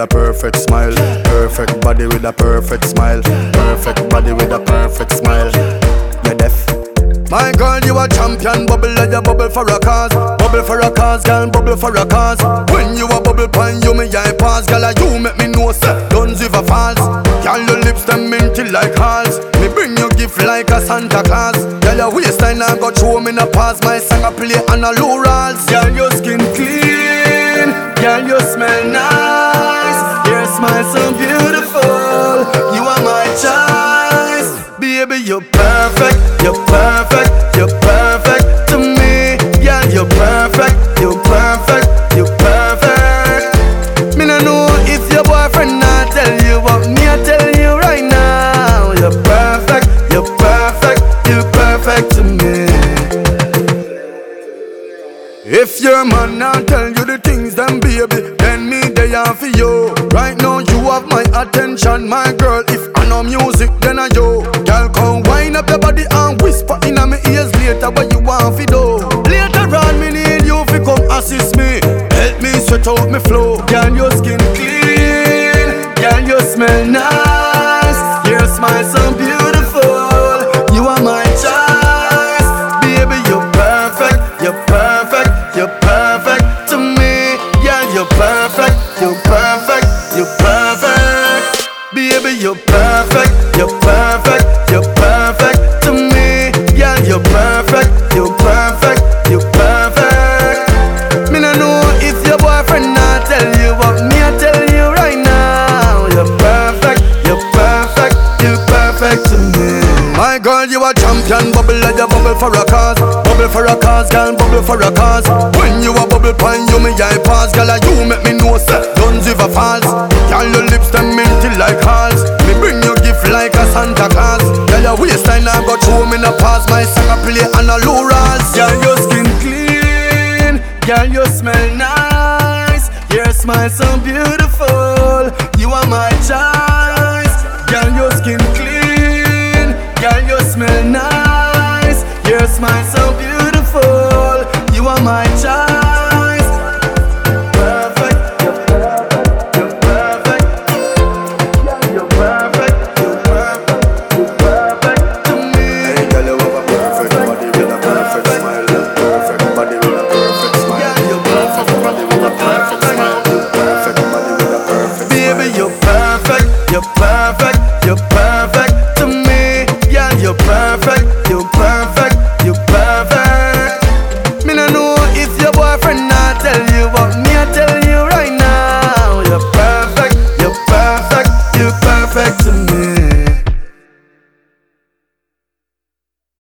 a perfect smile. Perfect body with a perfect smile. Perfect body with a perfect smile. You're deaf. My girl, you a champion. Bubble like you bubble for a cause. Bubble for a cause, girl, bubble for a cause. When you a bubble pine, you me eye pass. Girl, you make me know, sir, guns river falls. Girl, your lips them minty like halls. Me bring you gift like a Santa Claus. Girl, your waistline I got show me no pass. My song I play on a low rolls. Girl, your skin clean. Girl, you smell nice. Your smile so beautiful. You are my choice. Baby, you're perfect. You're perfect. You're perfect to me. Yeah, you're perfect. You're perfect. You're perfect. Me no know if your boyfriend not tell you, but me I tell you right now. You're perfect. You're perfect. You're perfect to me. If your man not tell you the things, then baby, then me they are for you. Right now you have my attention, my girl. If I know music, then I yo. Girl, come wind up your body and whisper in my ears later what you want fi do. Later on, me need you fi come assist me, help me sweat out me flow. Girl, your skin clean, girl, you smell nice, your smile so beautiful. You are my choice, baby, you're perfect, you're perfect, you're perfect to me. Yeah, you're perfect, you're perfect, you're perfect. Baby, you're perfect, you're perfect, you're perfect to me. Yeah, you're perfect, you're perfect, you're perfect. Me no know if your boyfriend not tell you, but me I tell you right now. You're perfect, you're perfect, you're perfect to me. My girl, you a champion. Bubble like you bubble for a cause. Bubble for a cause, girl, bubble for a cause. When you a bubble pine, you me eye pass. Girl, you make me know, sir, guns river falls. Girl, your lips them minty like halls. Me bring you gift like a Santa Claus. Girl, your waistline I got show me no pass. My song I play on a low rolls. Girl, your skin clean. Girl, you smell nice. Your smile so beautiful. You are my choice. Girl, your skin clean. Girl, you smell nice. Your smile so beautiful. You are my choice. Perfect. You're perfect. You're perfect. You're perfect. You're perfect. You're perfect to me. Hey, girl, you have a perfect body with a perfect smile. Perfect body with a perfect smile. Yeah, you're perfect body with a perfect smile. Perfect body with a perfect smile. Baby, you're perfect. You're perfect. You're perfect to me. Yeah, you're perfect.